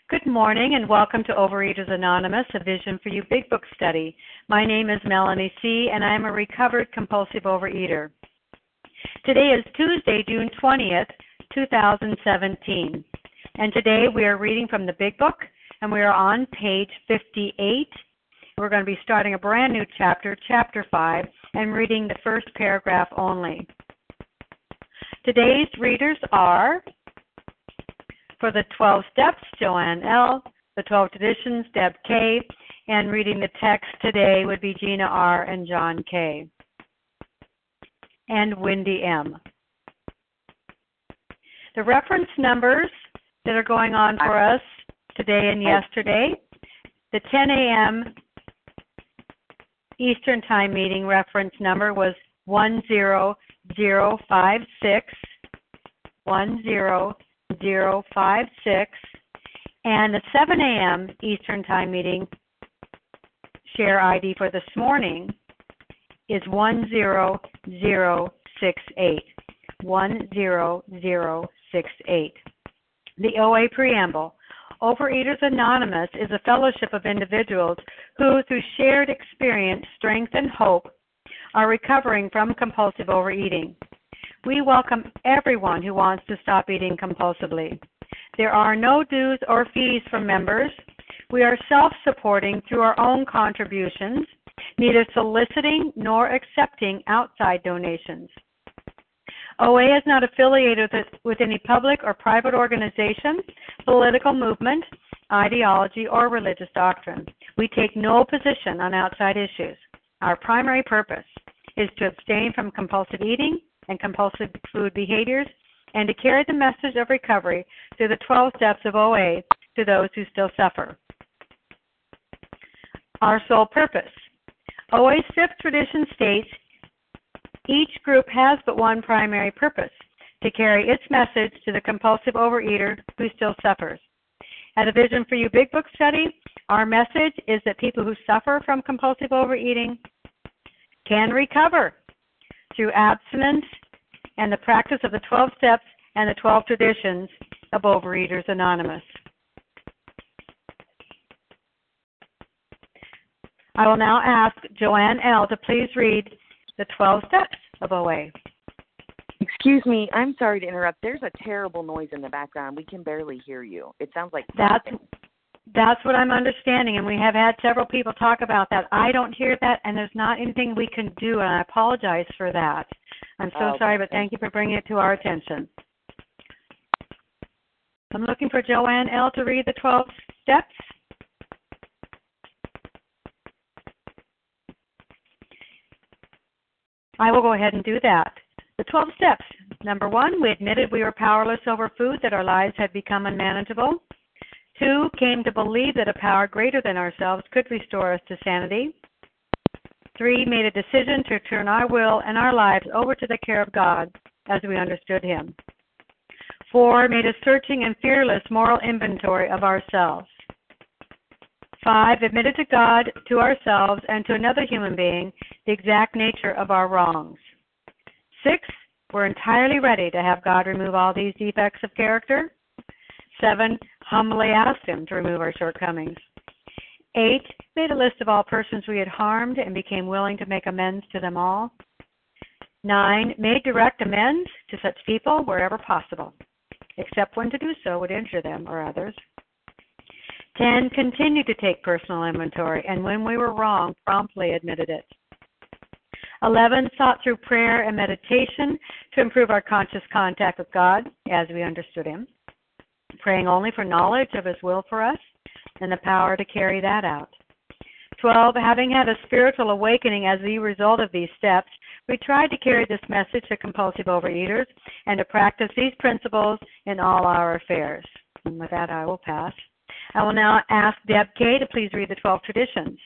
Good morning and welcome to Overeaters Anonymous, a Vision for You Big Book study. My name is Melanie C. and I am a recovered compulsive overeater. Today is Tuesday, June 20th, 2017. And today we are reading from the Big Book and we are on page 58. We're going to be starting a brand new chapter, chapter 5, and reading the first paragraph only. Today's readers are, for the 12 steps, Joanne L., the 12 traditions, Deb K., and reading the text today would be Gina R. and John K. and Wendy M. The reference numbers that are going on for us today and yesterday, the 10 a.m. Eastern Time meeting reference number was 10056, 10056, and the 7 a.m. Eastern Time meeting share ID for this morning is 10068, 10068. The OA Preamble. Overeaters Anonymous is a fellowship of individuals who, through shared experience, strength, and hope, are recovering from compulsive overeating. We welcome everyone who wants to stop eating compulsively. There are no dues or fees for members. We are self-supporting through our own contributions, neither soliciting nor accepting outside donations. OA is not affiliated with any public or private organization, political movement, ideology, or religious doctrine. We take no position on outside issues. Our primary purpose is to abstain from compulsive eating and compulsive food behaviors, and to carry the message of recovery through the 12 steps of OA to those who still suffer. Our sole purpose. OA's fifth tradition states, each group has but one primary purpose, to carry its message to the compulsive overeater who still suffers. At a Vision for You Big Book study, our message is that people who suffer from compulsive overeating can recover through abstinence and the practice of the 12 steps and the 12 traditions of Overeaters Anonymous. I will now ask Joanne L. to please read the 12 steps of OA. Excuse me, I'm sorry to interrupt. There's a terrible noise in the background. We can barely hear you. It sounds like That's what I'm understanding, and we have had several people talk about that. I don't hear that, and there's not anything we can do, and I apologize for that. I'm so sorry, but thank you for bringing it to our attention. I'm looking for Joanne L. to read the 12 steps. I will go ahead and do that. The 12 steps. Number 1, we admitted we were powerless over food, that our lives had become unmanageable. 2, came to believe that a power greater than ourselves could restore us to sanity. 3, made a decision to turn our will and our lives over to the care of God as we understood Him. 4, made a searching and fearless moral inventory of ourselves. 5, admitted to God, to ourselves, and to another human being the exact nature of our wrongs. 6, we're entirely ready to have God remove all these defects of character. 7, humbly asked Him to remove our shortcomings. 8, made a list of all persons we had harmed and became willing to make amends to them all. 9, made direct amends to such people wherever possible, except when to do so would injure them or others. 10, continued to take personal inventory, and when we were wrong, promptly admitted it. 11, sought through prayer and meditation to improve our conscious contact with God as we understood Him, praying only for knowledge of His will for us and the power to carry that out. 12, having had a spiritual awakening as the result of these steps, we tried to carry this message to compulsive overeaters and to practice these principles in all our affairs. And with that, I will pass. I will now ask Deb K. to please read the 12 traditions.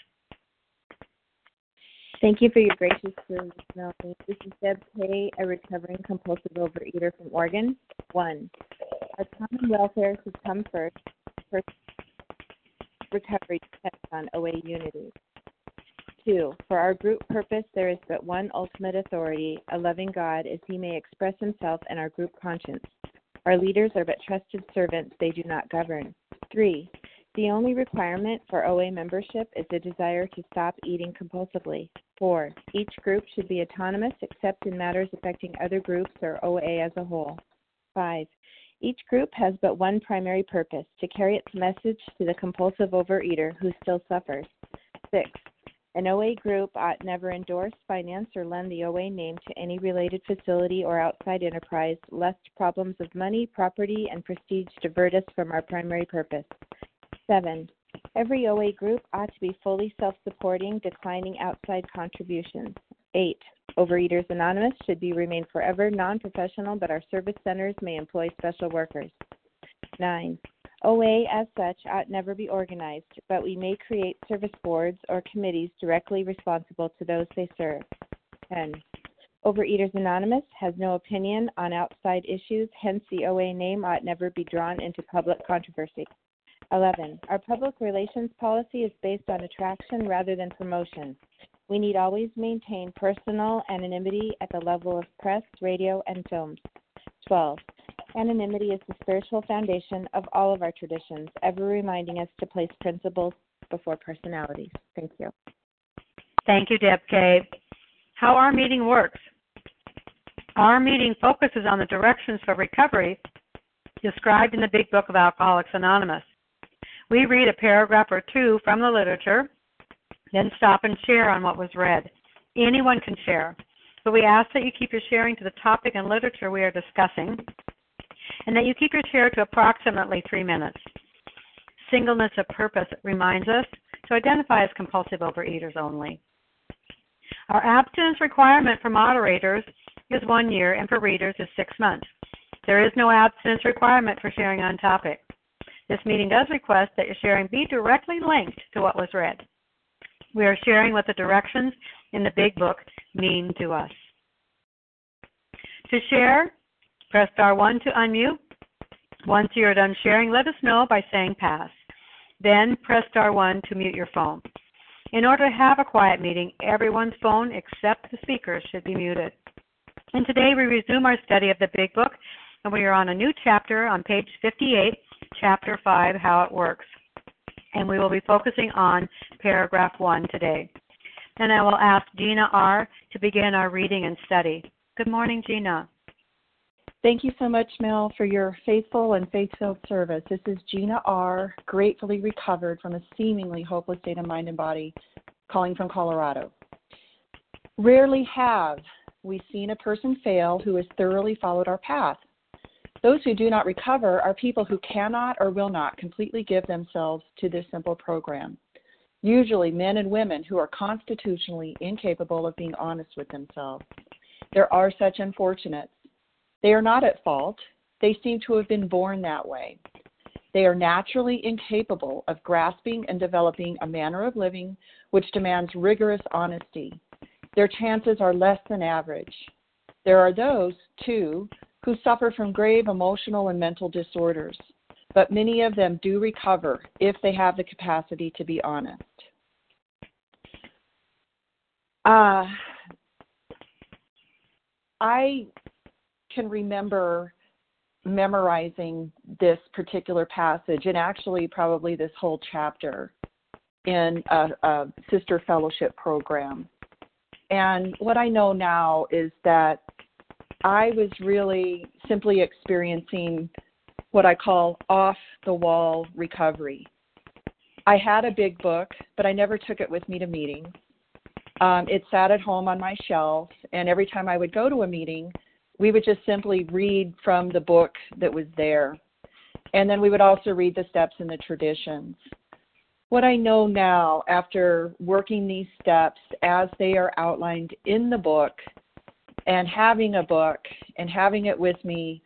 Thank you for your gracious service, Melanie. This is Deb K., a recovering compulsive overeater from Oregon. 1, our common welfare should come first. First, recovery depends on OA unity. 2, for our group purpose, there is but one ultimate authority, a loving God, as He may express Himself in our group conscience. Our leaders are but trusted servants, they do not govern. 3. The only requirement for OA membership is a desire to stop eating compulsively. 4. Each group should be autonomous except in matters affecting other groups or OA as a whole. 5. Each group has but one primary purpose, to carry its message to the compulsive overeater who still suffers. 6. An OA group ought never endorse, finance, or lend the OA name to any related facility or outside enterprise, lest problems of money, property, and prestige divert us from our primary purpose. 7. Every OA group ought to be fully self-supporting, declining outside contributions. 8. Overeaters Anonymous should remain forever non-professional, but our service centers may employ special workers. 9. OA, as such, ought never be organized, but we may create service boards or committees directly responsible to those they serve. 10. Overeaters Anonymous has no opinion on outside issues, hence the OA name ought never be drawn into public controversy. 11. Our public relations policy is based on attraction rather than promotion. We need always maintain personal anonymity at the level of press, radio, and films. 12. Anonymity is the spiritual foundation of all of our traditions, ever reminding us to place principles before personalities. Thank you. Thank you, Deb K. How our meeting works. Our meeting focuses on the directions for recovery described in the Big Book of Alcoholics Anonymous. We read a paragraph or two from the literature, then stop and share on what was read. Anyone can share, but we ask that you keep your sharing to the topic and literature we are discussing, and that you keep your share to approximately 3 minutes. Singleness of purpose reminds us to identify as compulsive overeaters only. Our abstinence requirement for moderators is 1 year, and for readers is 6 months. There is no abstinence requirement for sharing on topic. This meeting does request that your sharing be directly linked to what was read. We are sharing what the directions in the Big Book mean to us. To share, press star 1 to unmute. Once you are done sharing, let us know by saying pass. Then press star 1 to mute your phone. In order to have a quiet meeting, everyone's phone except the speakers should be muted. And today we resume our study of the Big Book, and we are on a new chapter on page 58, chapter 5, How It Works. And we will be focusing on paragraph 1 today. And I will ask Gina R. to begin our reading and study. Good morning, Gina. Thank you so much, Mel, for your faithful and faith-filled service. This is Gina R., gratefully recovered from a seemingly hopeless state of mind and body, calling from Colorado. Rarely have we seen a person fail who has thoroughly followed our path. Those who do not recover are people who cannot or will not completely give themselves to this simple program. Usually men and women who are constitutionally incapable of being honest with themselves. There are such unfortunates. They are not at fault. They seem to have been born that way. They are naturally incapable of grasping and developing a manner of living which demands rigorous honesty. Their chances are less than average. There are those, too, who suffer from grave emotional and mental disorders, but many of them do recover if they have the capacity to be honest. I can remember memorizing this particular passage, and actually probably this whole chapter, in a sister fellowship program. And what I know now is that I was really simply experiencing what I call off-the-wall recovery. I had a big book, but I never took it with me to meetings. It sat at home on my shelf, and every time I would go to a meeting, we would just simply read from the book that was there. And then we would also read the steps and the traditions. What I know now, after working these steps as they are outlined in the book, and having a book and having it with me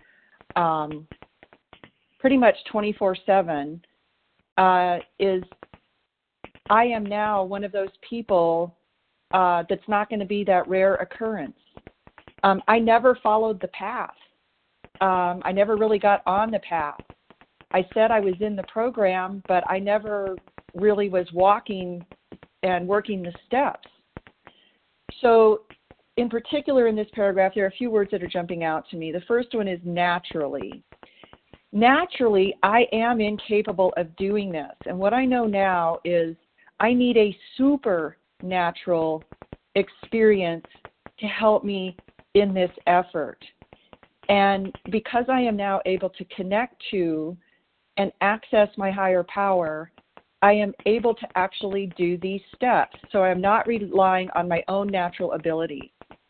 pretty much 24/7, is I am now one of those people that's not going to be that rare occurrence. I never followed the path. I never really got on the path. I said I was in the program, but I never really was walking and working the steps. So in particular in this paragraph, there are a few words that are jumping out to me. The first one is naturally. naturally, I am incapable of doing this. And what I know now is I need a supernatural experience to help me in this effort. And because I am now able to connect to and access my higher power, I am able to actually do these steps. So I'm not relying on my own natural ability.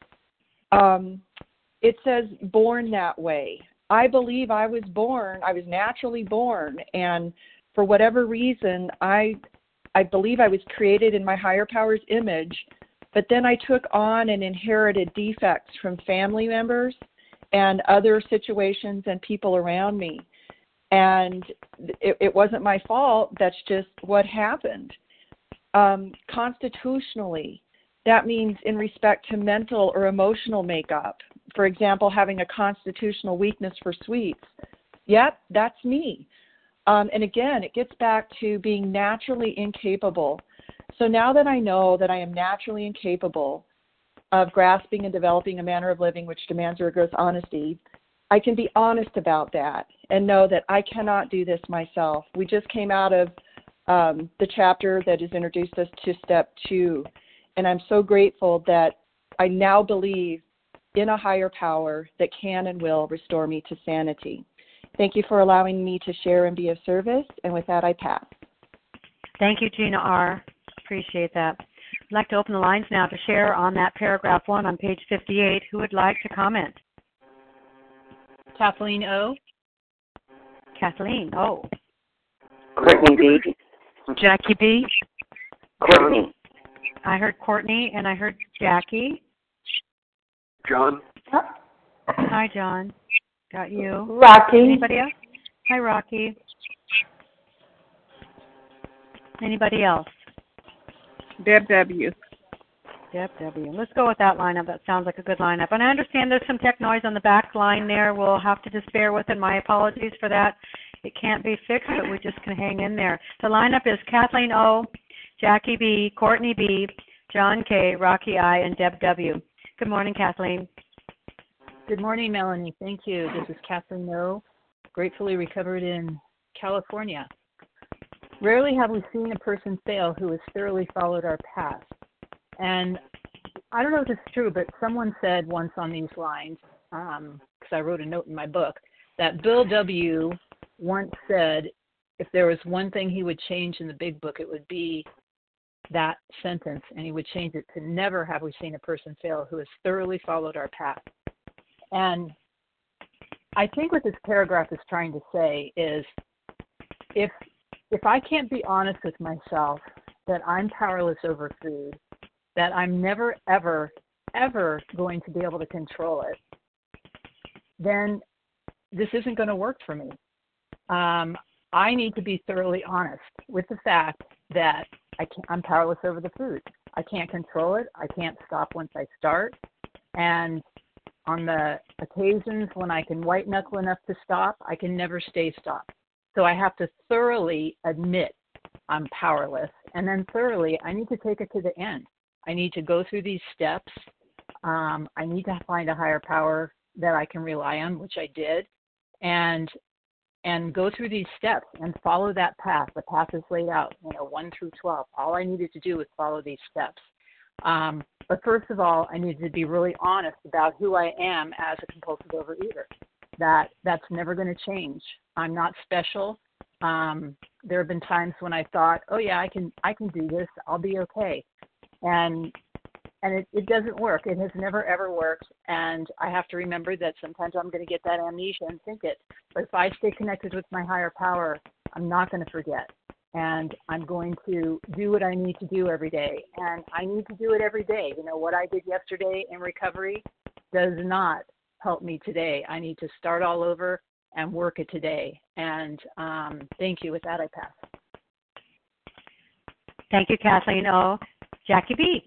It says born that way. I believe I was naturally born, and for whatever reason, I believe I was created in my higher power's image, but then I took on and inherited defects from family members and other situations and people around me. And it wasn't my fault. That's just what happened. Constitutionally, that means in respect to mental or emotional makeup. For example, having a constitutional weakness for sweets. Yep, that's me. And again, it gets back to being naturally incapable. So now that I know that I am naturally incapable of grasping and developing a manner of living which demands rigorous honesty, I can be honest about that and know that I cannot do this myself. We just came out of the chapter that has introduced us to step 2, and I'm so grateful that I now believe in a higher power that can and will restore me to sanity. Thank you for allowing me to share and be of service, and with that, I pass. Thank you, Gina R. Appreciate that. I'd like to open the lines now to share on that paragraph 1 on page 58. Who would like to comment? Kathleen O. Kathleen O. Courtney B. Jackie B. Courtney. I heard Courtney and I heard Jackie. John. Hi, John. Got you. Rocky. Anybody else? Hi, Rocky. Anybody else? Deb W. Deb W. Let's go with that lineup. That sounds like a good lineup. And I understand there's some tech noise on the back line there. We'll have to just bear with it. My apologies for that. It can't be fixed, but we just can hang in there. The lineup is Kathleen O., Jackie B., Courtney B., John K., Rocky I., and Deb W. Good morning, Kathleen. Good morning, Melanie. Thank you. This is Kathleen O., gratefully recovered in California. Rarely have we seen a person fail who has thoroughly followed our path. And I don't know if it's true, but someone said once on these lines, because I wrote a note in my book, that Bill W. once said if there was one thing he would change in the big book, it would be that sentence, and he would change it to never have we seen a person fail who has thoroughly followed our path. And I think what this paragraph is trying to say is if I can't be honest with myself that I'm powerless over food, that I'm never, ever, ever going to be able to control it, then this isn't going to work for me. I need to be thoroughly honest with the fact that I'm powerless over the food. I can't control it. I can't stop once I start. And on the occasions when I can white knuckle enough to stop, I can never stay stopped. So I have to thoroughly admit I'm powerless. And then thoroughly, I need to take it to the end. I need to go through these steps. I need to find a higher power that I can rely on, which I did, and go through these steps and follow that path. The path is laid out, 1 through 12. All I needed to do was follow these steps. But first of all, I needed to be really honest about who I am as a compulsive overeater. That's never going to change. I'm not special. There have been times when I thought, oh yeah, I can do this. I'll be okay. And it doesn't work. It has never, ever worked. And I have to remember that sometimes I'm going to get that amnesia and think it. But if I stay connected with my higher power, I'm not going to forget. And I'm going to do what I need to do every day. And I need to do it every day. What I did yesterday in recovery does not help me today. I need to start all over and work it today. And thank you. With that, I pass. Thank you, Kathleen O. Jackie B.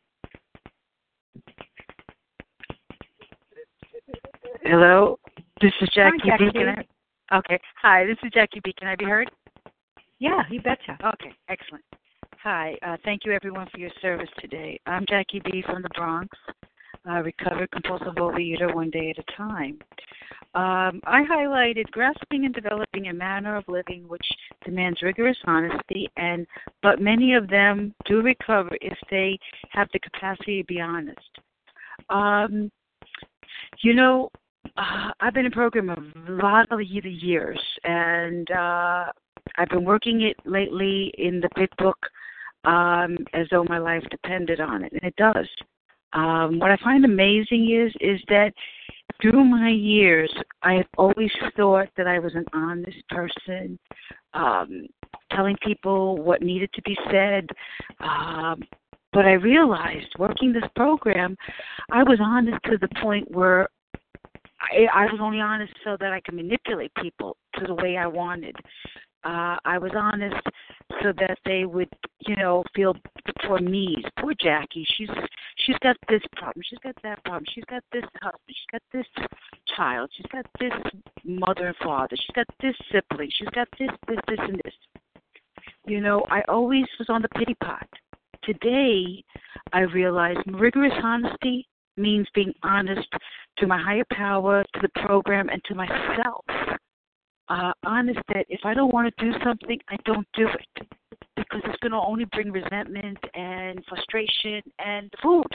Hello, this is Jackie Hi, Jackie B. Okay. Hi, this is Jackie B. Can I be heard? Yeah, you betcha. Okay, excellent. Hi, thank you everyone for your service today. I'm Jackie B. from the Bronx. recovered compulsive overeater one day at a time. I highlighted grasping and developing a manner of living which demands rigorous honesty, but many of them do recover if they have the capacity to be honest. I've been in program a lot of the years, and I've been working it lately in the big book as though my life depended on it, and it does. What I find amazing is that through my years, I have always thought that I was an honest person, telling people what needed to be said. But I realized working this program, I was honest to the point where I was only honest so that I could manipulate people to the way I wanted. I was honest so that they would, feel poor me, poor Jackie. She's got this problem. She's got that problem. She's got this husband. She's got this child. She's got this mother and father. She's got this sibling. She's got this, and this. I always was on the pity pot. Today, I realize rigorous honesty means being honest to my higher power, to the program, and to myself. Honest that if I don't want to do something, I don't do it because it's going to only bring resentment and frustration and food.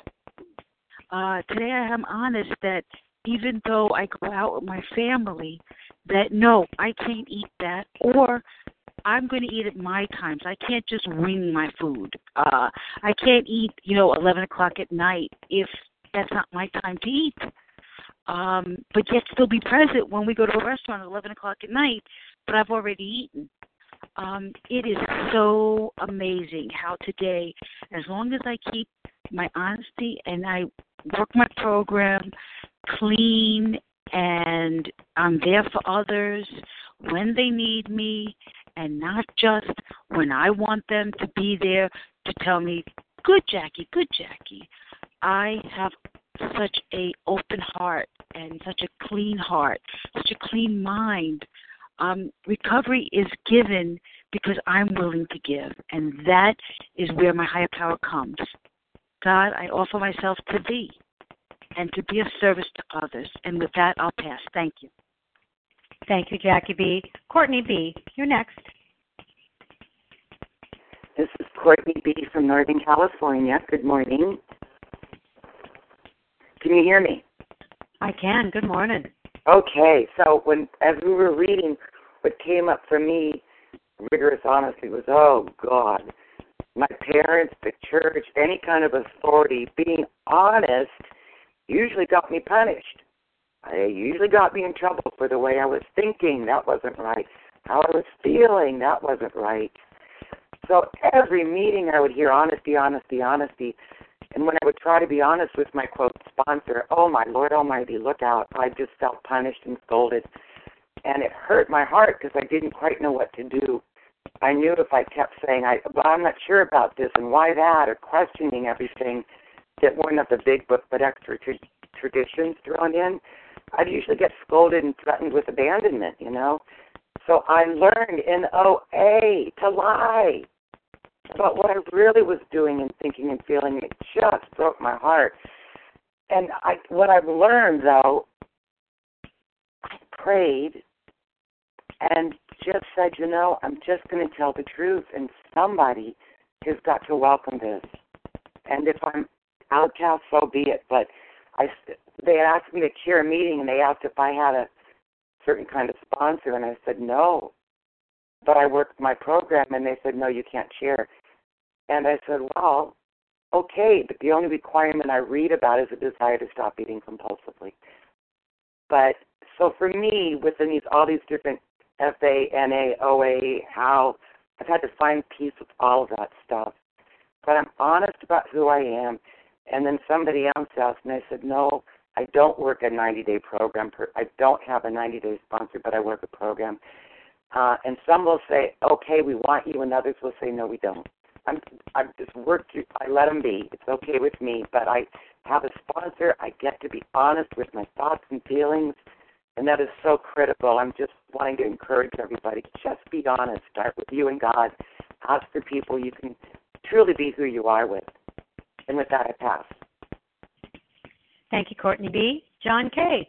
Today I am honest that even though I go out with my family, that no, I can't eat that, or I'm going to eat at my times. I can't just wing my food. I can't eat, 11 o'clock at night if that's not my time to eat. But yet still be present when we go to a restaurant at 11 o'clock at night, but I've already eaten. It is so amazing how today, as long as I keep my honesty and I work my program clean and I'm there for others when they need me and not just when I want them to be there to tell me, good Jackie, I have such a open heart and such a clean heart, such a clean mind. Recovery is given because I'm willing to give, and that is where my higher power comes. God, I offer myself to thee and to be of service to others. And with that, I'll pass. Thank you. Thank you, Jackie B. Courtney B., you're next. This is Courtney B. from Northern California. Good morning. Can you hear me? I can. Good morning. Okay, so as we were reading, what came up for me, rigorous honesty, was, oh, God, my parents, the church, any kind of authority, being honest usually got me punished. It usually got me in trouble for the way I was thinking. That wasn't right. How I was feeling, that wasn't right. So every meeting I would hear honesty, honesty, honesty. And when I would try to be honest with my, quote, sponsor, oh, my Lord Almighty, look out, I just felt punished and scolded. And it hurt my heart because I didn't quite know what to do. I knew if I kept saying, I'm not sure about this and why that, or questioning everything that weren't of the big book but extra traditions thrown in, I'd usually get scolded and threatened with abandonment, So I learned in OA to lie about what I really was doing and thinking and feeling. It just broke my heart. And what I've learned, though, I prayed and just said, I'm just going to tell the truth, and somebody has got to welcome this. And if I'm outcast, so be it. But they had asked me to chair a meeting, and they asked if I had a certain kind of sponsor, and I said no. But I worked my program, and they said, no, you can't chair. And I said, well, okay, but the only requirement I read about is a desire to stop eating compulsively. But so for me, within all these different FA, NA, OA, how I've had to find peace with all of that stuff. But I'm honest about who I am. And then somebody else asked me, I said, no, I don't work a 90-day program. I don't have a 90-day sponsor, but I work a program. And some will say, okay, we want you, and others will say, no, we don't. I just work. I let them be. It's okay with me. But I have a sponsor. I get to be honest with my thoughts and feelings, and that is so critical. I'm just wanting to encourage everybody. Just be honest. Start with you and God. Ask for people you can truly be who you are with. And with that, I pass. Thank you, Courtney B. John K.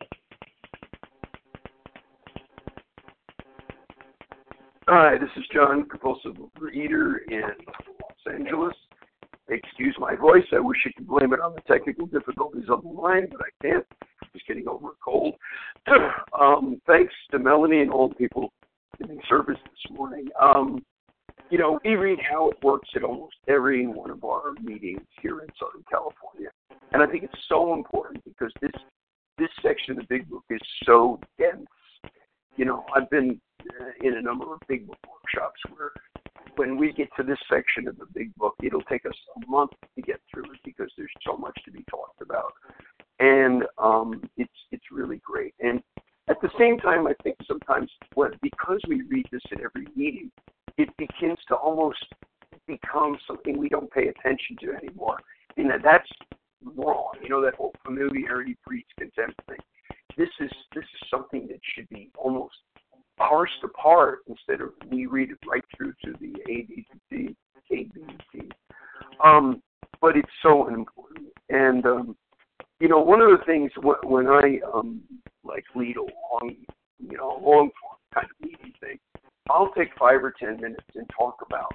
Hi, this is John, compulsive overeater in Los Angeles. Excuse my voice. I wish I could blame it on the technical difficulties on the line, but I can't. I'm just getting over a cold. Thanks to Melanie and all the people giving service this morning. We read how it works at almost every one of our meetings here in Southern California. And I think it's so important because this section of the Big Book is so dense. I've been in a number of Big Book workshops where when we get to this section of the Big Book, it'll take us a month to get through it because there's so much to be talked about. And it's really great. And at the same time, I think sometimes because we read this at every meeting, it begins to almost become something we don't pay attention to anymore. And that's wrong. That whole familiarity breeds contempt thing. This is something that should be almost parsed apart instead of we read it right through to the A, B, C, A, B, C. But it's so important. And, one of the things when I lead a long kind of meeting thing, I'll take 5 or 10 minutes and talk about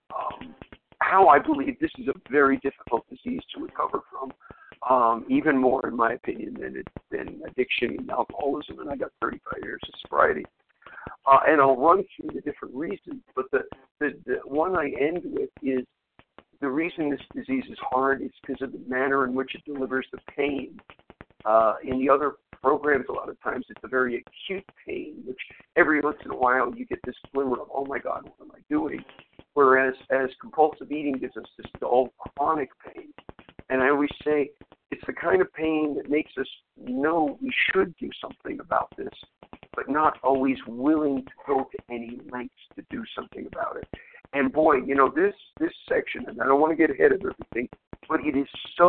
how I believe this is a very difficult disease to recover from, even more, in my opinion, than addiction and alcoholism. And I got 35 years of sobriety. And I'll run through the different reasons, but the one I end with is the reason this disease is hard is because of the manner in which it delivers the pain. In the other programs, a lot of times it's a very acute pain, which every once in a while you get this glimmer of, oh my God, what am I doing? Whereas as compulsive eating gives us this dull, chronic pain. And I always say it's the kind of pain that makes us know we should do something about this, but not always willing to go to any lengths to do something about it. And boy, this section, and I don't want to get ahead of everything, but it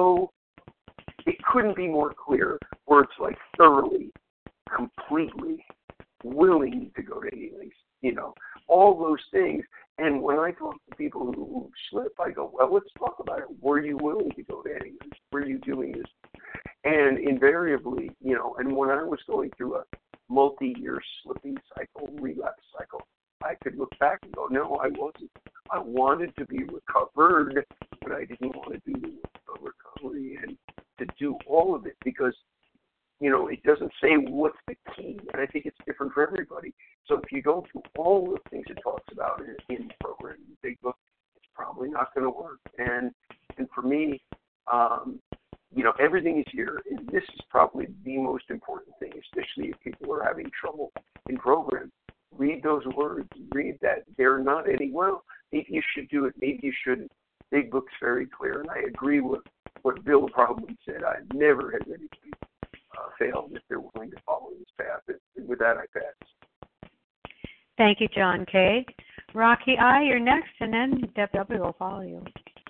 couldn't be more clear where it's like thoroughly, completely willing to go to any lengths, all those things. And when I talk to people who slip, I go, well, let's talk about it. Were you willing to go to any lengths? Were you doing this? And invariably, and when I was going through a multi-year slipping cycle, relapse cycle, I could look back and go, no, I wasn't. I wanted to be recovered, but I didn't want to do the recovery and to do all of it because, it doesn't say what's the key, and I think it's different for everybody. So if you go through all the things it talks about in the program, in the Big Book, it's probably not going to work. And for me, everything is here, and this is probably the most important thing, especially if people are having trouble in programs. Read those words. Read that. They're not well, maybe you should do it, maybe you shouldn't. Big Book's very clear, and I agree with what Bill probably said. I've never had anybody fail if they're willing to follow this path. And with that, I pass. Thank you, John K. Rocky I., you're next, and then Deb W. will follow you.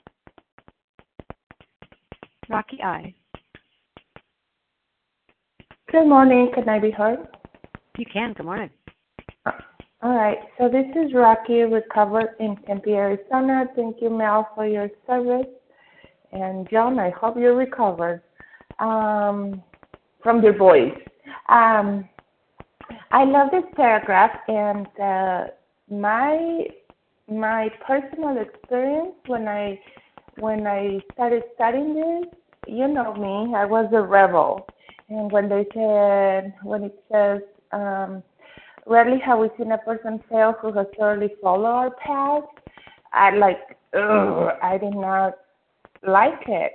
Rocky I. Good morning. Can I be heard? You can. Good morning. All right. So this is Rocky, recovered in Tempe, Arizona. Thank you, Mel, for your service. And John, I hope you're recovered from your voice. I love this paragraph, and my personal experience when I started studying this, you know me, I was a rebel. And when it says, rarely have we seen a person fail who has thoroughly followed our path, I did not like it.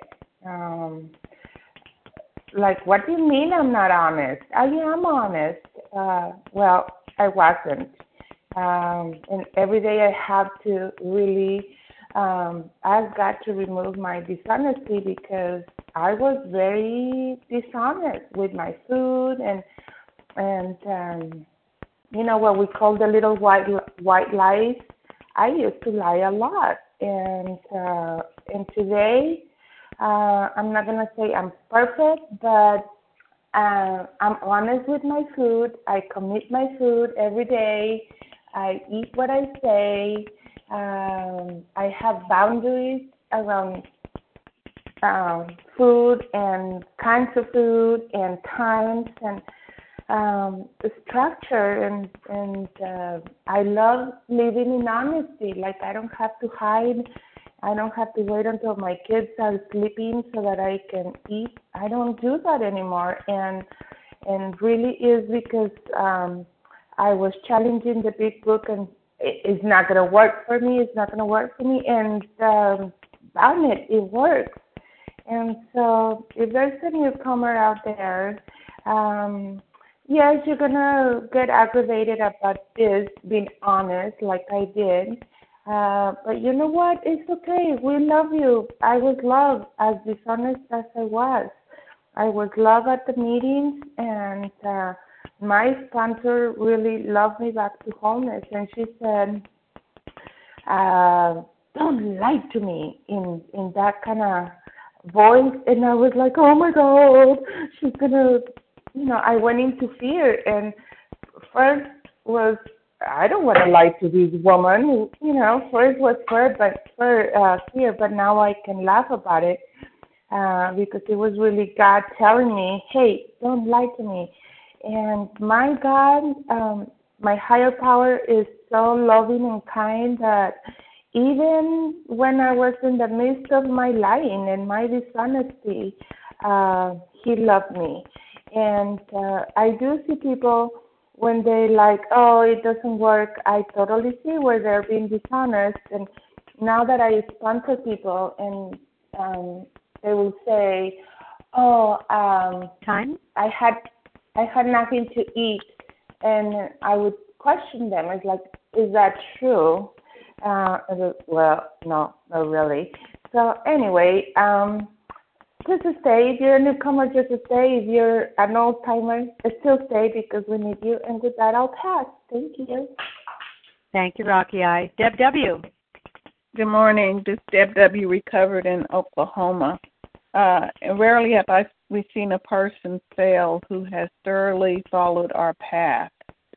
What do you mean I'm not honest? I am honest. Well, I wasn't. And every day I have to really ask God to remove my dishonesty because I was very dishonest with my food and what we call the little white lies. I used to lie a lot, and today I'm not gonna say I'm perfect, but I'm honest with my food. I commit my food every day. I eat what I say. I have boundaries around food and kinds of food and times and the structure and I love living in honesty. Like I don't have to hide. I don't have to wait until my kids are sleeping so that I can eat. I don't do that anymore, and really is because I was challenging the big book, and it's not going to work for me. It's not going to work for me, and darn it works. And so, if there's a newcomer out there, yes, you're going to get aggravated about this, being honest, like I did. But you know what? It's okay. We love you. I was loved as dishonest as I was. I was loved at the meetings, and my sponsor really loved me back to wholeness. And she said, don't lie to me in that kind of voice. And I was like, oh, my God, she's going to, I went into fear. And first was, I don't want to lie to this woman. First was fear, but now I can laugh about it because it was really God telling me, hey, don't lie to me. And my God, my higher power is so loving and kind that even when I was in the midst of my lying and my dishonesty, He loved me. And I do see people when they like, oh, it doesn't work. I totally see where they're being dishonest. And now that I sponsor people and they will say, oh, time? I had nothing to eat. And I would question them. It's like, is that true? Well, no, not really. So anyway, just stay. If you're a newcomer, just stay. If you're an old-timer, still stay because we need you. And with that, I'll pass. Thank you. Thank you, Rocky I. Deb W. Good morning. This is Deb W. recovered in Oklahoma. And rarely have we've seen a person fail who has thoroughly followed our path.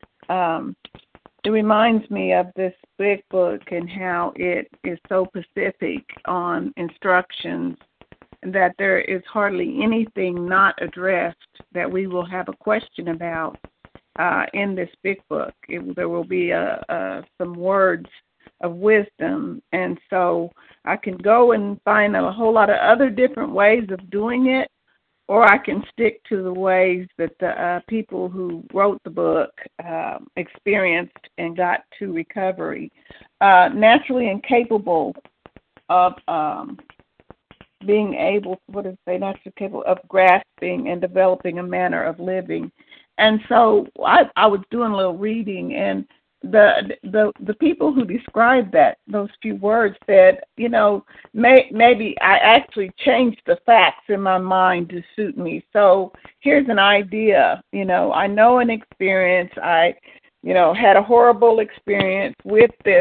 It reminds me of this big book and how it is so specific on instructions that there is hardly anything not addressed that we will have a question about in this big book. There will be some words of wisdom, and so I can go and find a whole lot of other different ways of doing it, or I can stick to the ways that the people who wrote the book experienced and got to recovery. Naturally incapable of being able, naturally capable of grasping and developing a manner of living. And so I was doing a little reading, and the people who described those few words said, maybe I actually changed the facts in my mind to suit me. So here's an idea. I know an experience. I, had a horrible experience with this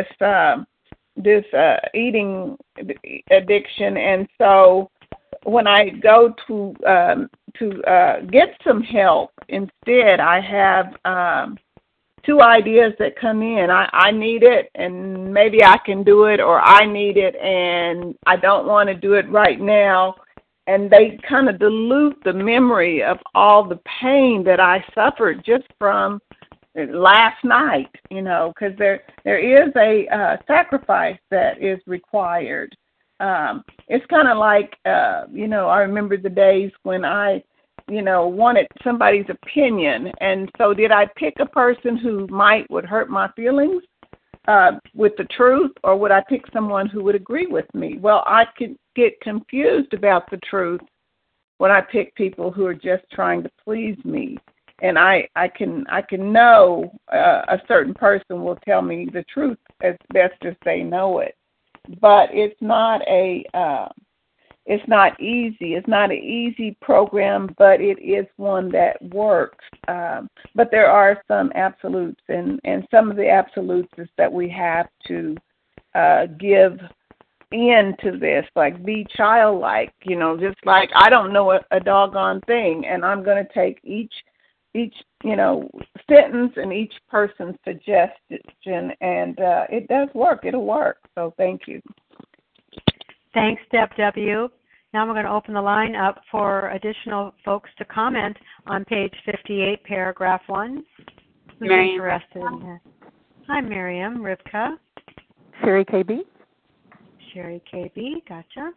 eating addiction, and so when I go to get some help, instead I have two ideas that come in. I need it, and maybe I can do it, or I need it, and I don't want to do it right now. And they kind of dilute the memory of all the pain that I suffered just from last night, because there is a sacrifice that is required. It's kind of like, I remember the days when I wanted somebody's opinion. And so did I pick a person who would hurt my feelings with the truth, or would I pick someone who would agree with me? Well, I could get confused about the truth when I pick people who are just trying to please me. And I can know a certain person will tell me the truth as best as they know it. But it's not it's not easy. It's not an easy program, but it is one that works. But there are some absolutes, and some of the absolutes is that we have to give in to this, like be childlike, just like I don't know a doggone thing, and I'm going to take each sentence and each person's suggestion, and it does work. It'll work. So thank you. Thanks, Deb W. Now we're going to open the line up for additional folks to comment on page 58, paragraph 1. Who's interested in that? Hi, Miriam. Rivka. Sherry KB. Sherry KB, gotcha.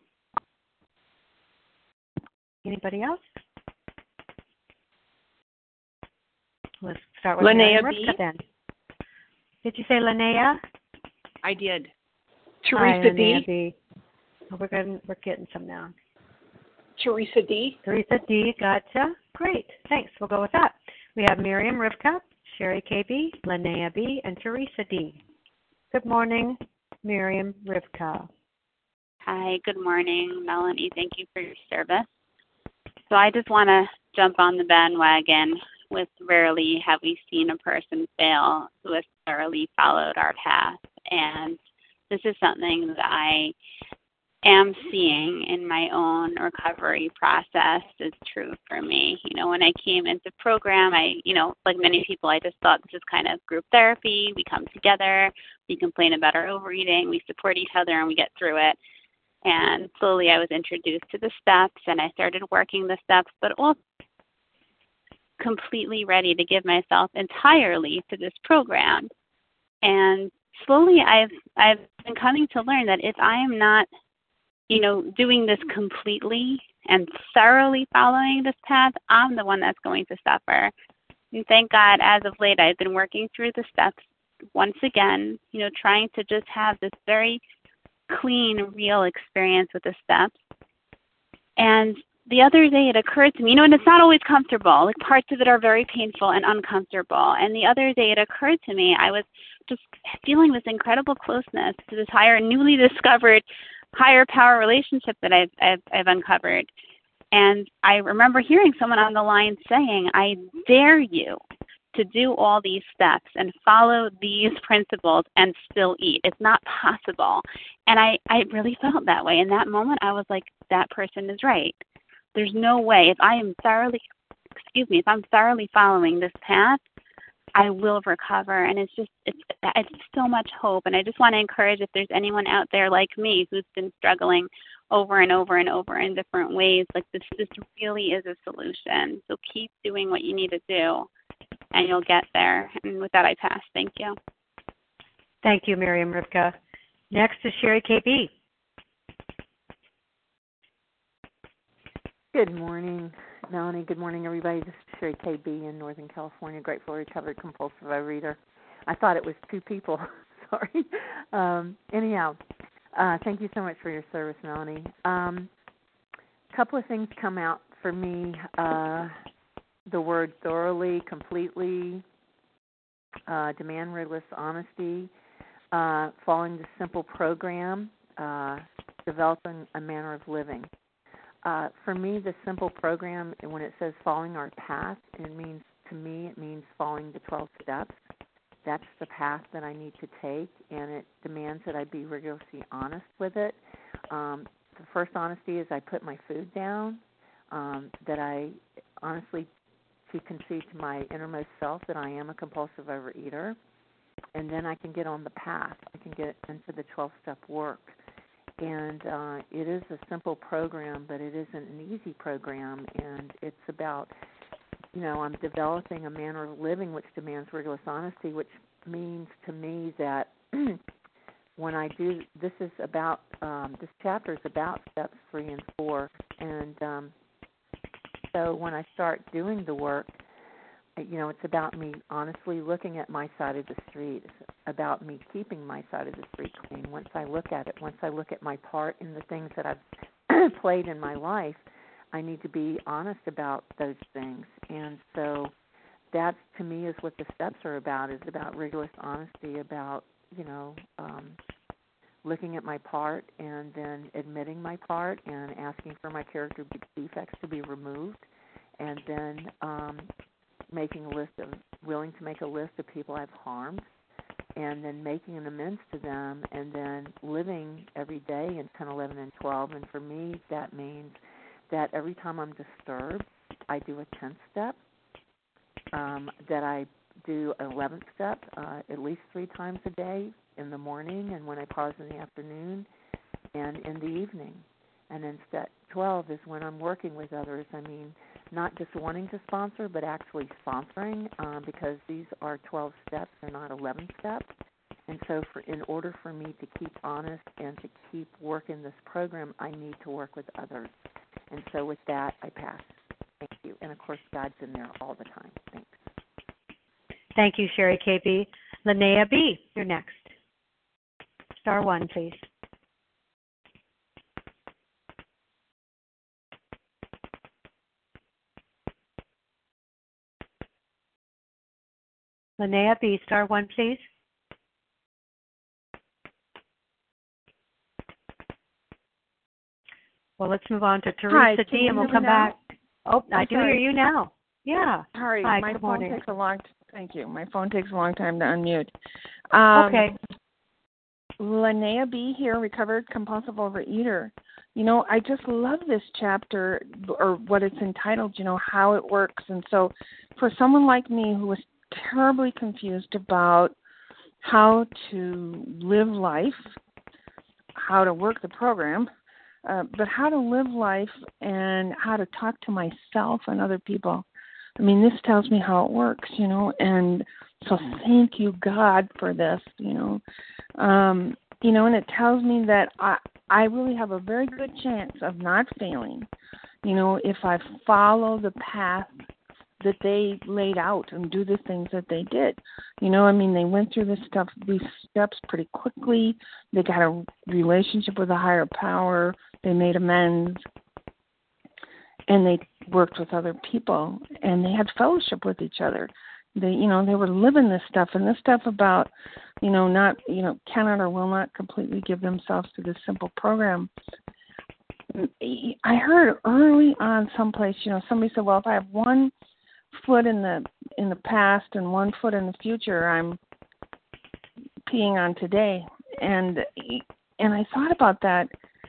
Anybody else? Let's start with Linnea Rivka then. Did you say Linnea? I did. Teresa D. Oh, we're getting some now. Teresa D. Teresa D. Gotcha. Great. Thanks. We'll go with that. We have Miriam Rivka, Sherry KB, Linnea B., and Teresa D. Good morning, Miriam Rivka. Hi. Good morning, Melanie. Thank you for your service. So I just want to jump on the bandwagon with rarely have we seen a person fail who has thoroughly followed our path. And this is something that I am seeing in my own recovery process is true for me. You know, when I came into program, like many people, I just thought this is kind of group therapy. We come together, we complain about our overeating, we support each other, and we get through it. And slowly I was introduced to the steps, and I started working the steps, but also completely ready to give myself entirely to this program. And slowly I've been coming to learn that if I am not, doing this completely and thoroughly following this path, I'm the one that's going to suffer. And thank God, as of late, I've been working through the steps once again, trying to just have this very clean, real experience with the steps. And the other day it occurred to me, and it's not always comfortable. Like parts of it are very painful and uncomfortable. And the other day it occurred to me, I was just feeling this incredible closeness to this newly discovered higher power relationship that I've uncovered. And I remember hearing someone on the line saying, I dare you to do all these steps and follow these principles and still eat. It's not possible. And I really felt that way. In that moment, I was like, that person is right. There's no way. If I'm thoroughly following this path, I will recover. And it's so much hope. And I just want to encourage, if there's anyone out there like me who's been struggling over and over and over in different ways, like this really is a solution. So keep doing what you need to do, and you'll get there. And with that, I pass. Thank you. Thank you, Miriam Rivka. Next is Sherry KB. Good morning, Melanie. Good morning, everybody. This is Sherry KB in Northern California, grateful recovered compulsive overeater. I thought it was two people. Sorry. Anyhow, thank you so much for your service, Melanie. A couple of things come out for me. The word thoroughly, completely, demand rigorous honesty, following the simple program, developing a manner of living. For me, the simple program, when it says following our path, it means following the 12 steps. That's the path that I need to take, and it demands that I be rigorously honest with it. The first honesty is I put my food down, that I honestly to concede to my innermost self that I am a compulsive overeater, and then I can get on the path. I can get into the 12-step work. And it is a simple program, but it isn't an easy program, and it's about, I'm developing a manner of living which demands rigorous honesty, which means to me that when I do, this chapter is about steps 3 and 4, and so when I start doing the work, it's about me honestly looking at my side of the street. It's about me keeping my side of the street clean. Once I look at it, once I look at my part in the things that I've played in my life, I need to be honest about those things. And so that, to me, is what the steps are about. It's about rigorous honesty, about, looking at my part and then admitting my part and asking for my character defects to be removed, and then willing to make a list of people I've harmed, and then making an amends to them, and then living every day in 10, 11, and 12. And for me, that means that every time I'm disturbed, I do a 10th step, that I do an 11th step at least 3 times a day, in the morning and when I pause in the afternoon and in the evening. And then step 12 is when I'm working with others. I mean, not just wanting to sponsor, but actually sponsoring, because these are 12 steps, they're not 11 steps. And so in order for me to keep honest and to keep working this program, I need to work with others. And so with that, I pass. Thank you. And, of course, God's in there all the time. Thanks. Thank you, Sherry KB. Linnea B., you're next. Star 1, please. Linnea B., Star 1, please. Well, let's move on to Teresa D., and we'll come back. Oh, I do hear you now. Yeah. Sorry, Hi, my good phone morning. takes a long. Thank you. My phone takes a long time to unmute. Okay. Linnea B. here, recovered compulsive overeater. You know, I just love this chapter, or what it's entitled, you know, how it works. And so for someone like me who was terribly confused about how to live life, how to work the program, but how to live life and how to talk to myself and other people. I mean, this tells me how it works, you know, and so thank you, God, for this, you know. You know, and it tells me that I really have a very good chance of not failing, you know, if I follow the path that they laid out and do the things that they did. You know, I mean, they went through these steps pretty quickly. They got a relationship with a higher power. They made amends. And they worked with other people. And they had fellowship with each other. They, you know, they were living this stuff. And this stuff about, you know, not, you know, cannot or will not completely give themselves to this simple program. I heard early on someplace, you know, somebody said, well, if I have one foot in the past and one foot in the future, I'm peeing on today. And I thought about that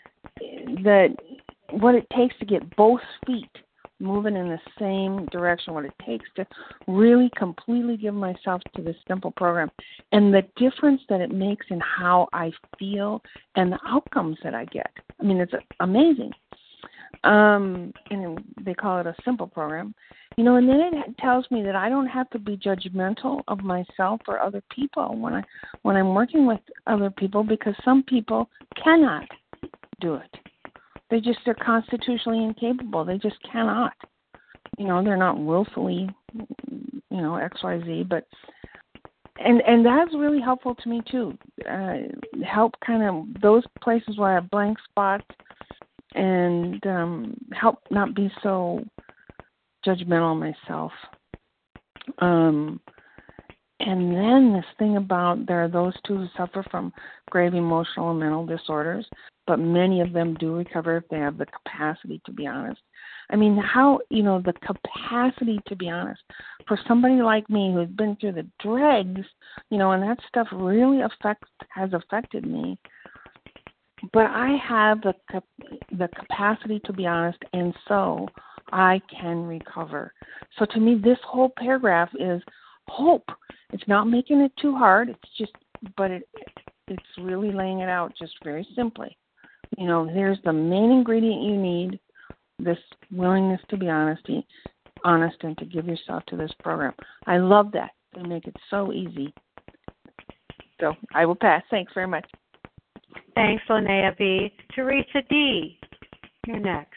what it takes to get both feet moving in the same direction, what it takes to really completely give myself to this simple program, and the difference that it makes in how I feel and the outcomes that I get. I mean, it's amazing. And they call it a simple program. You know, and then it tells me that I don't have to be judgmental of myself or other people when I'm working with other people, because some people cannot do it. They're constitutionally incapable. They just cannot. You know, they're not willfully, you know, XYZ, but and that's really helpful to me too. Help kind of those places where I have blank spots, and help not be so judgmental of myself. And then this thing about there are those two who suffer from grave emotional and mental disorders, but many of them do recover if they have the capacity to be honest. I mean, how, you know, the capacity to be honest for somebody like me who's been through the dregs, you know, and that stuff really has affected me. But I have the capacity to be honest, and so I can recover. So to me, this whole paragraph is hope. It's not making it too hard. It's just, but it's really laying it out just very simply. You know, here's the main ingredient you need: this willingness to be honest and to give yourself to this program. I love that. They make it so easy. So I will pass. Thanks very much. Thanks, Linnea B. Teresa D., you're next.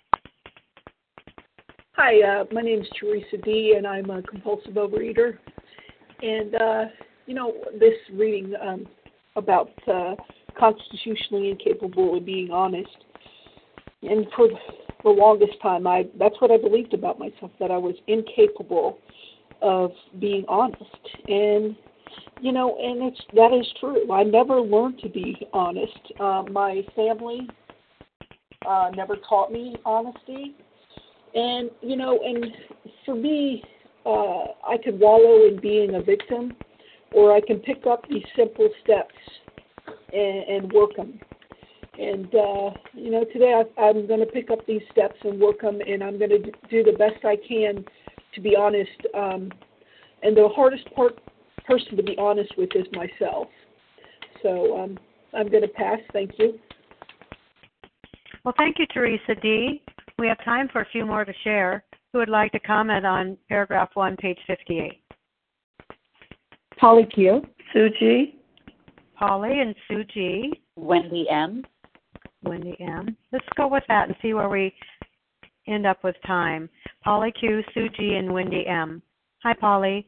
Hi, my name is Teresa D., and I'm a compulsive overeater. And, you know, this reading about constitutionally incapable of being honest, and for the longest time, that's what I believed about myself, that I was incapable of being honest. And, you know, and that is true. I never learned to be honest. My family never taught me honesty. And, you know, and for me, I could wallow in being a victim, or I can pick up these simple steps and work them. And, you know, today I'm going to pick up these steps and work them, and I'm going to do the best I can to be honest. And the hardest person to be honest with is myself. So I'm going to pass. Thank you. Well, thank you, Teresa D. We have time for a few more to share. Who would like to comment on paragraph 1, page 58? Polly Q. Sue G. Polly and Sue G. Wendy M. Wendy M. Let's go with that and see where we end up with time. Polly Q, Sue G, and Wendy M. Hi, Polly.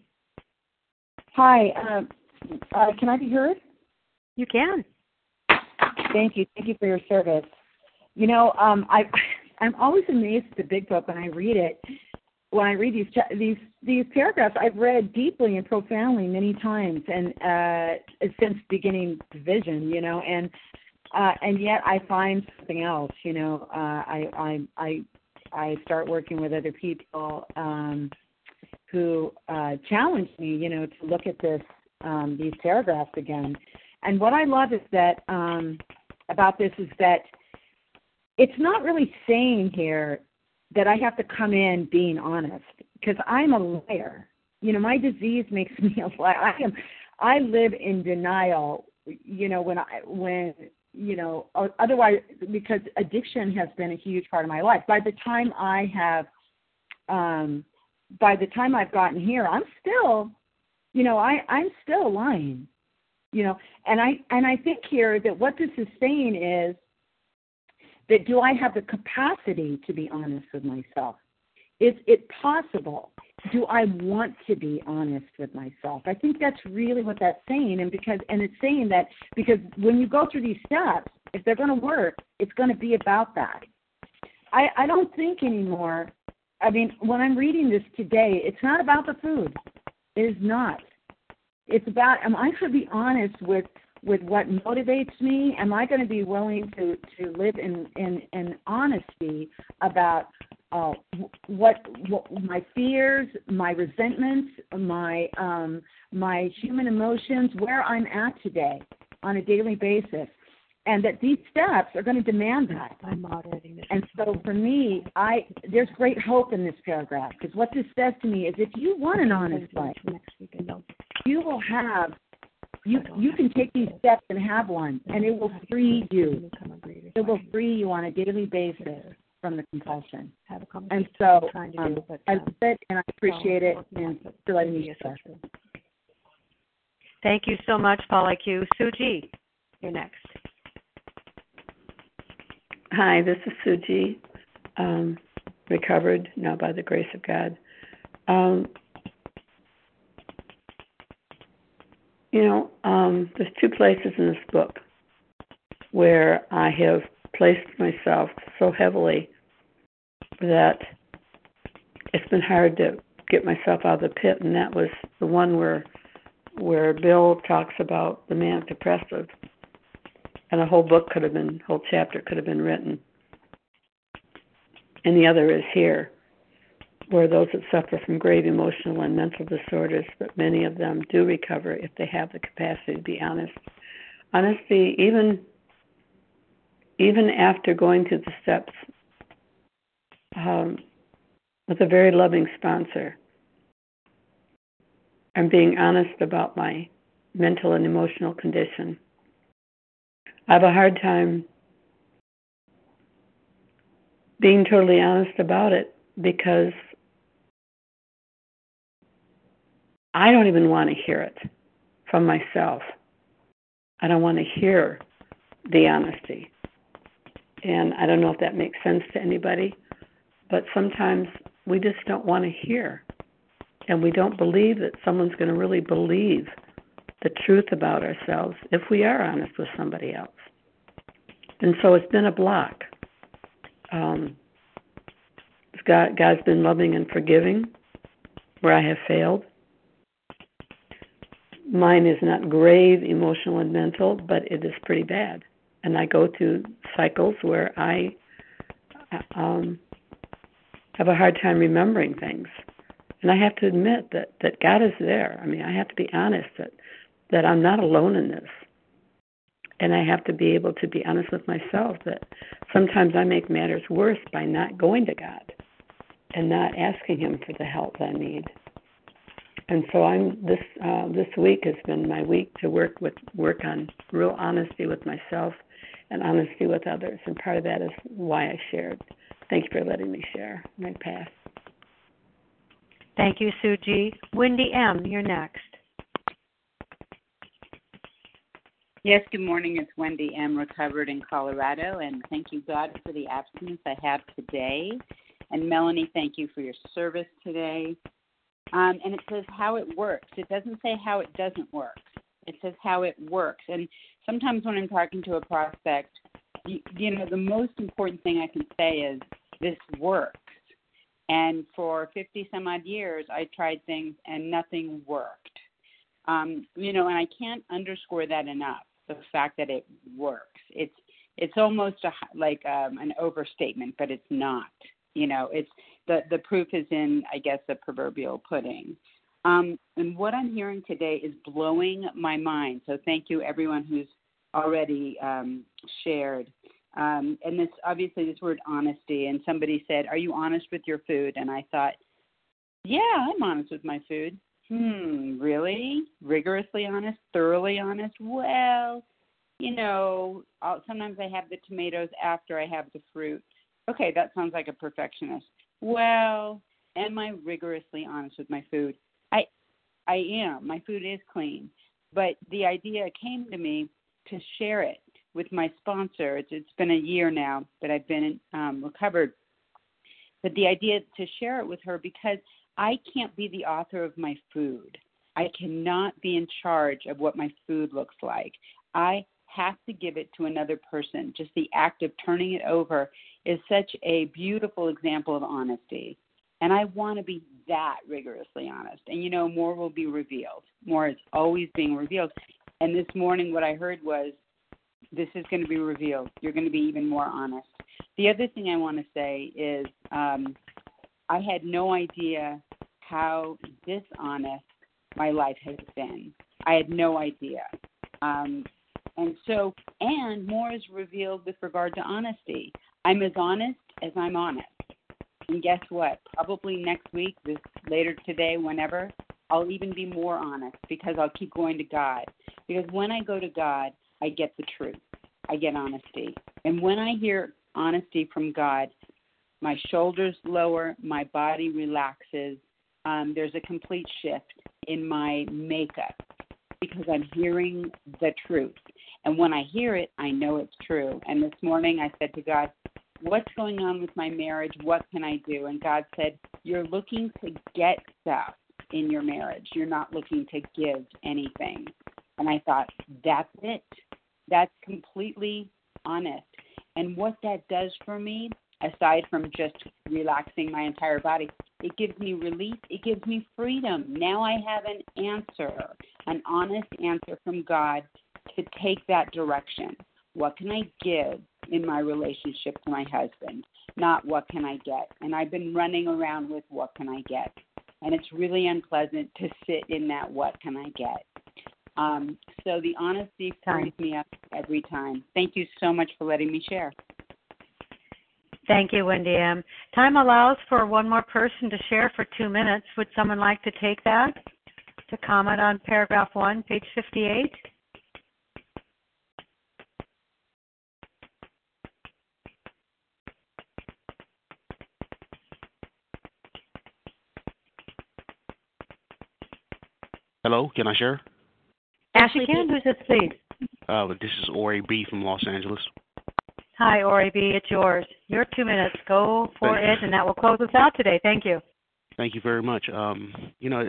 Hi. Can I be heard? You can. Thank you. Thank you for your service. You know, I'm always amazed at the Big Book when I read it. When I read these paragraphs, I've read deeply and profoundly many times, and since beginning vision, you know, and yet I find something else. You know, I start working with other people who challenge me, you know, to look at these paragraphs again. And what I love is that about this is that it's not really saying here that I have to come in being honest, because I'm a liar. You know, my disease makes me a liar. I live in denial. You know, when you know, otherwise, because addiction has been a huge part of my life. By the time I've gotten here, I'm still, you know, I'm still lying. You know, and I think here that what this is saying is that do I have the capacity to be honest with myself? Is it possible? Do I want to be honest with myself? I think that's really what that's saying, and it's saying that because when you go through these steps, if they're going to work, it's going to be about that. I don't think anymore. I mean, when I'm reading this today, it's not about the food. It is not. It's about, am I going to be honest with what motivates me? Am I going to be willing to live in honesty about what my fears, my resentments, my human emotions, where I'm at today on a daily basis, and that these steps are going to demand that. I'm moderating this. And so for me, there's great hope in this paragraph, because what this says to me is if you want an honest life, you will have. You can take these steps and have one, and it will free you. It will free you on a daily basis from the compulsion. And so I love it, and I appreciate it, and for letting me share. Thank you so much, Paula Q. Sue G., you're next. Hi, this is Sue G., recovered now by the grace of God. You know, there's two places in this book where I have placed myself so heavily that it's been hard to get myself out of the pit, and that was the one where Bill talks about the manic depressive, and a whole chapter could have been written. And the other is here, where those that suffer from grave emotional and mental disorders, but many of them do recover if they have the capacity to be honest. Honesty, even after going through the steps with a very loving sponsor, and being honest about my mental and emotional condition, I have a hard time being totally honest about it, because I don't even want to hear it from myself. I don't want to hear the honesty. And I don't know if that makes sense to anybody, but sometimes we just don't want to hear. And we don't believe that someone's going to really believe the truth about ourselves if we are honest with somebody else. And so it's been a block. God's been loving and forgiving where I have failed. Mine is not grave emotional and mental, but it is pretty bad. And I go through cycles where I have a hard time remembering things. And I have to admit that God is there. I mean, I have to be honest that I'm not alone in this. And I have to be able to be honest with myself that sometimes I make matters worse by not going to God and not asking Him for the help I need. And so this week has been my week to work on real honesty with myself and honesty with others. And part of that is why I shared. Thank you for letting me share. My pass. Thank you, Suji. Wendy M., you're next. Yes, good morning. It's Wendy M., recovered in Colorado, and thank you, God, for the abstinence I have today. And Melanie, thank you for your service today. And it says how it works. It doesn't say how it doesn't work. It says how it works. And sometimes when I'm talking to a prospect, you know, the most important thing I can say is this works. And for 50 some odd years, I tried things and nothing worked. You know, and I can't underscore that enough, the fact that it works. It's almost like an overstatement, but it's not. You know, it's the proof is in, I guess, the proverbial pudding. And what I'm hearing today is blowing my mind. So thank you, everyone who's already shared. And this, obviously, this word honesty. And somebody said, "Are you honest with your food?" And I thought, yeah, I'm honest with my food. Really? Rigorously honest? Thoroughly honest? Well, you know, sometimes I have the tomatoes after I have the fruit. Okay, that sounds like a perfectionist. Well, am I rigorously honest with my food? I am. My food is clean. But the idea came to me to share it with my sponsor. It's been a year now that I've been recovered. But the idea to share it with her, because I can't be the author of my food. I cannot be in charge of what my food looks like. I have to give it to another person. Just the act of turning it over is such a beautiful example of honesty. And I want to be that rigorously honest. And, you know, more will be revealed. More is always being revealed. And this morning what I heard was, this is going to be revealed. You're going to be even more honest. The other thing I want to say is I had no idea how dishonest my life has been. I had no idea. And more is revealed with regard to honesty. I'm as honest as I'm honest. And guess what? Probably next week, later today, whenever, I'll even be more honest because I'll keep going to God. Because when I go to God, I get the truth. I get honesty. And when I hear honesty from God, my shoulders lower, my body relaxes. There's a complete shift in my makeup because I'm hearing the truth. And when I hear it, I know it's true. And this morning I said to God, what's going on with my marriage? What can I do? And God said, you're looking to get stuff in your marriage. You're not looking to give anything. And I thought, that's it. That's completely honest. And what that does for me, aside from just relaxing my entire body, it gives me relief. It gives me freedom. Now I have an answer, an honest answer from God to take that direction. What can I give in my relationship to my husband? Not what can I get? And I've been running around with what can I get? And it's really unpleasant to sit in that what can I get? So the honesty frees me up every time. Thank you so much for letting me share. Thank you, Wendy M. Time allows for one more person to share for 2 minutes. Would someone like to take that to comment on paragraph 1, page 58? Hello, can I share? Ashley can. Who's this, please? This is Ori B. from Los Angeles. Hi, Ori B. It's yours. Your 2 minutes. Go for it, and that will close us out today. Thank you. Thank you very much. You know,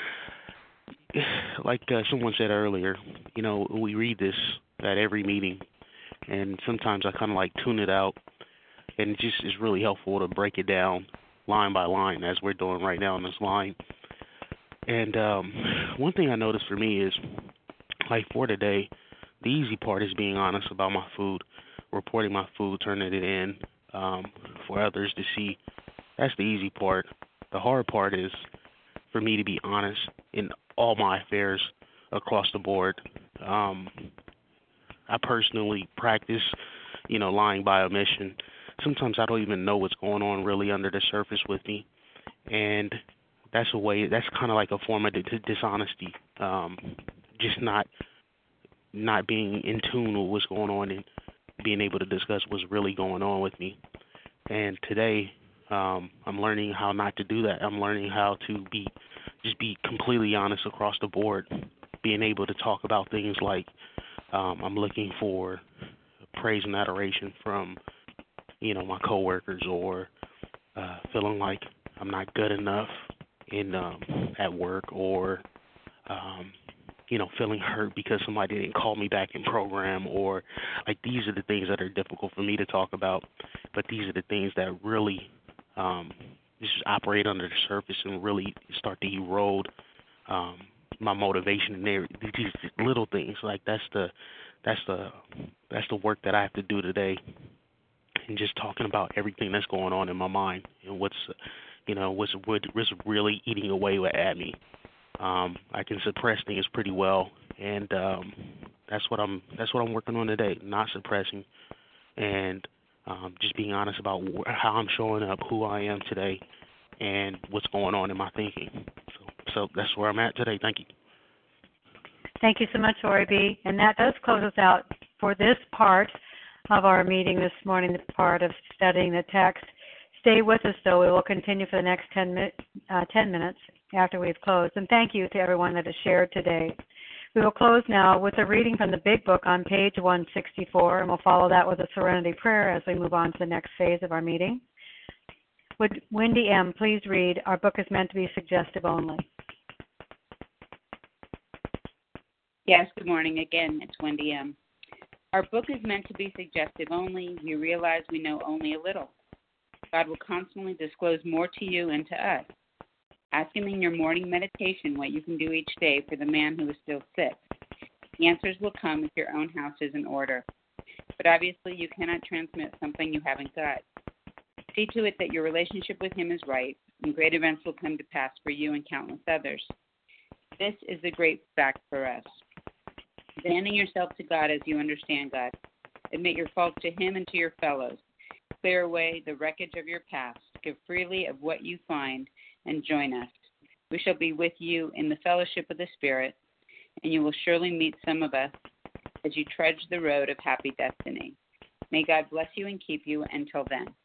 like someone said earlier, you know, we read this at every meeting, and sometimes I kind of like tune it out, and it just is really helpful to break it down line by line as we're doing right now in this line. And one thing I noticed for me is, like for today, the easy part is being honest about my food, reporting my food, turning it in for others to see. That's the easy part. The hard part is for me to be honest in all my affairs across the board. I personally practice, you know, lying by omission. Sometimes I don't even know what's going on really under the surface with me. And that's a way, that's kind of like a form of dishonesty, just not being in tune with what's going on being able to discuss what's really going on with me. And today, I'm learning how not to do that. I'm learning how to be completely honest across the board, being able to talk about things like I'm looking for praise and adoration from, my coworkers, or feeling like I'm not good enough at work, or feeling hurt because somebody didn't call me back in program, or like these are the things that are difficult for me to talk about, but these are the things that really just operate under the surface and really start to erode my motivation. And these little things, like that's the work that I have to do today, and just talking about everything that's going on in my mind and what's really eating away at me. I can suppress things pretty well, and that's what I'm working on today. Not suppressing, and just being honest about how I'm showing up, who I am today, and what's going on in my thinking. So that's where I'm at today. Thank you. Thank you so much, Ori B. And that does close us out for this part of our meeting this morning, the part of studying the text. Stay with us, though. We will continue for the next 10 minutes after we've closed. And thank you to everyone that has shared today. We will close now with a reading from the Big Book on page 164, and we'll follow that with a Serenity Prayer as we move on to the next phase of our meeting. Would Wendy M. please read Our Book is Meant to be Suggestive Only? Yes, good morning again. It's Wendy M. Our book is meant to be suggestive only. You realize we know only a little. God will constantly disclose more to you and to us. Ask Him in your morning meditation what you can do each day for the man who is still sick. The answers will come if your own house is in order. But obviously you cannot transmit something you haven't got. See to it that your relationship with Him is right, and great events will come to pass for you and countless others. This is the great fact for us. Abandoning yourself to God as you understand God. Admit your faults to Him and to your fellows. Clear away the wreckage of your past. Give freely of what you find and join us. We shall be with you in the fellowship of the Spirit, and you will surely meet some of us as you trudge the road of happy destiny. May God bless you and keep you until then.